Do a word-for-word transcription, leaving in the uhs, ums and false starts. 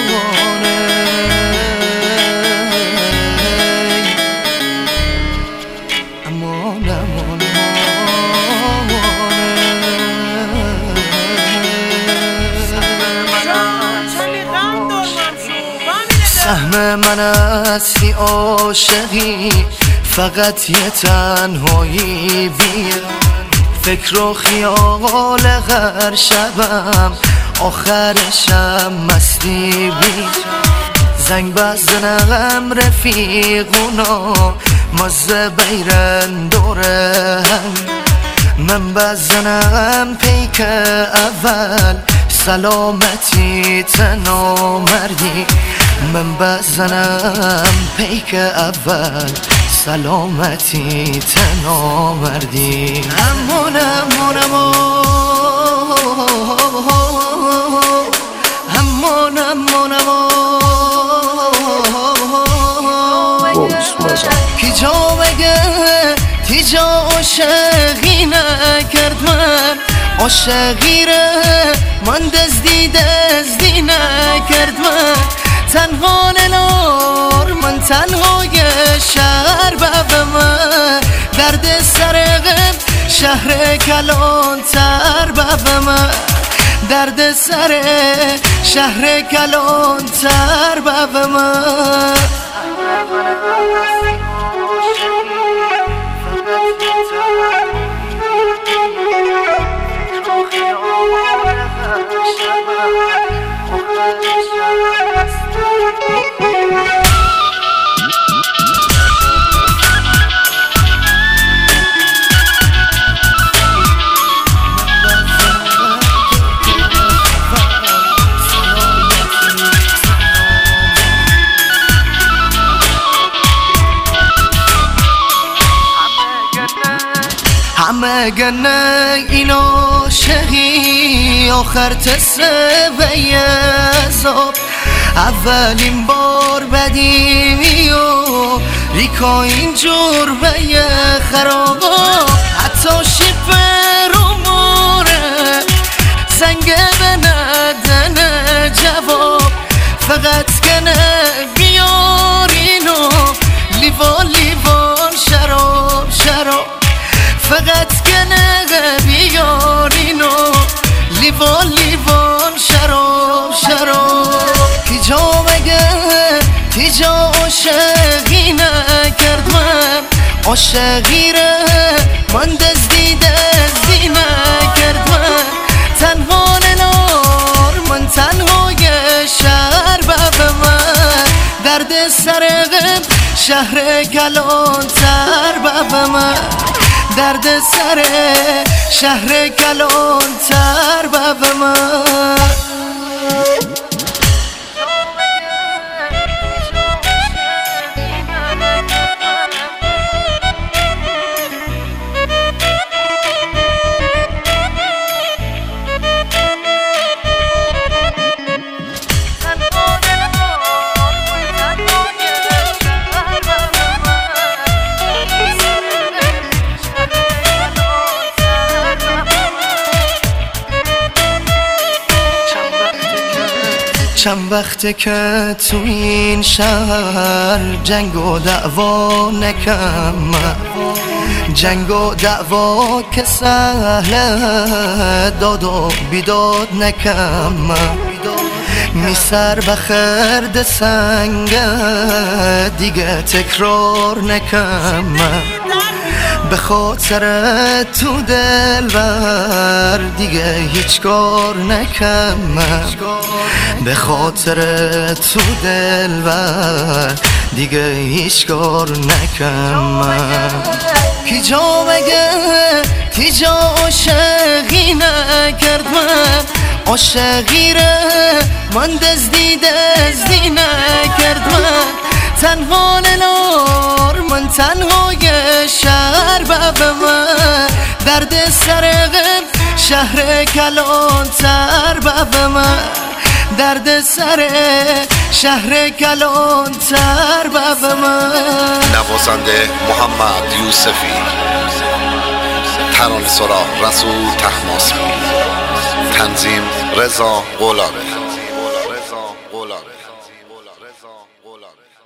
امان امان سهم من هستی عاشقی، فقط یه تنهایی بیا، فکر و خیال هر شبم، آخرشم مستی بیا. زنگ بزنم رفیقونا، مزه بیرن دوره هم، من بزنم پیک اول، سلامتی تنو مردی. من بزنم پیک اول، سلامتی تنو مردی. همون همون همون همون کی جا بگه تی جا عاشقی نکرد من، عاشقی ره من دزدی دزدی نکرد من. تنها نلار من تنهای شهر بب من، درد سرغم شهر کلان تر بب من، درد سر شهر کلان تر بب من. همه گنه این عاشقی، آخر تسه و یزاب. اولین بار بدیمی و ریکا اینجور و یه خرابا، حتی شیفر و موره زنگه به ندن جواب. فقط گنه بیارینو لیوان لیوان شراب شراب، فقط گنه بیارینو لیوان لیوان شراب شراب. کی جا بگه تی جا عاشقی نکرد من، عاشقی ره من دزدی دزدی نکرد من. تنها نلار من تنهای شهر بب من، درد سرغم شهر کلان تر بب من، درد سر شهر کلان تر بب من. چند وقته که تو این شهر جنگ و دعوا نکم، جنگ و دعوا که سهله، داد و بیداد نکم. می سر بخرد سنگه دیگه تکرار نکم، به خاطر تو دلبر دیگه هیچ کار نکم، به خاطر تو دلبر دیگه هیچ کار نکم. کی جا بگه تی جا عاشقی نکرد من، عاشقی ره من دزدی دزدی نکرد من. تنها نلار من تنهای شهر بب من، درد سرغم شهر کلان تر بب من، درد سر شهر کلان تر بب من. نوازنده محمد یوسفی، ترانه سرا رسول طهماسبی، تنظیم رضا غلامه. رضا غلامی.